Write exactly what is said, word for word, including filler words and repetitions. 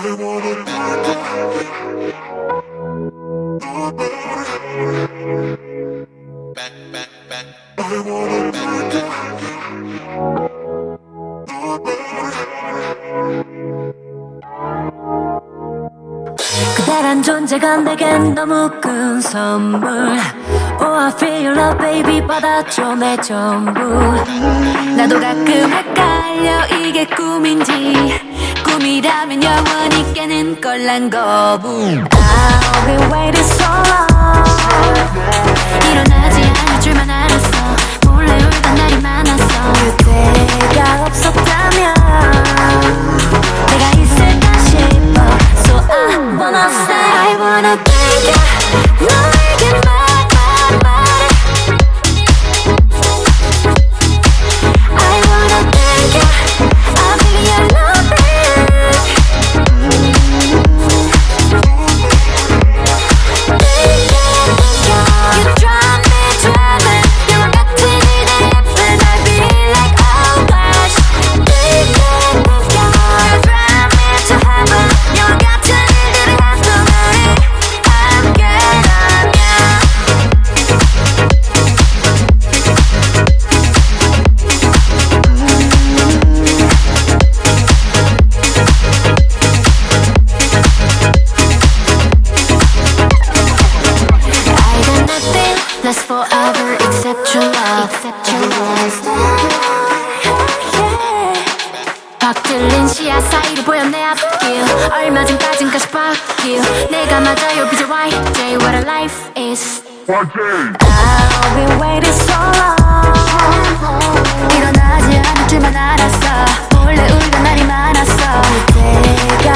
그대란 존재가 내겐 너무 큰 선물. Oh I feel your love baby 받아줘 내 전부. 나도 가끔 헷갈려 이게 꿈인지 꿈이라면 영원히 깨는 걸 난 거부. I'll be waiting so long. 일어나지 않을 줄만 알았어. 몰래 울던 날이 많았어. 그대가 없었다면 내가 있을까 싶어. So I wanna say I wanna thank you. 너에게 말, 말, 말해. I wanna thank you. I feel your love back. Thank you, thank you. You drive me, drive me. 영화 같은 이대 예쁜 날 be like oh gosh. Thank you, thank you. You drive me to heaven. 영화 같은 일들을 한동안에 함께라면. I got nothing less forever except your love. Except your love. 박 뚫린 시야 사이로 보여 내 앞길. 얼마 전까진까지 바뀌어. 내가 맞아요 비제 와이제이 what a life is. I'll be waiting so long. 일어나지 않을 줄만 알았어. 몰래 울던 날이 많았어. 그대가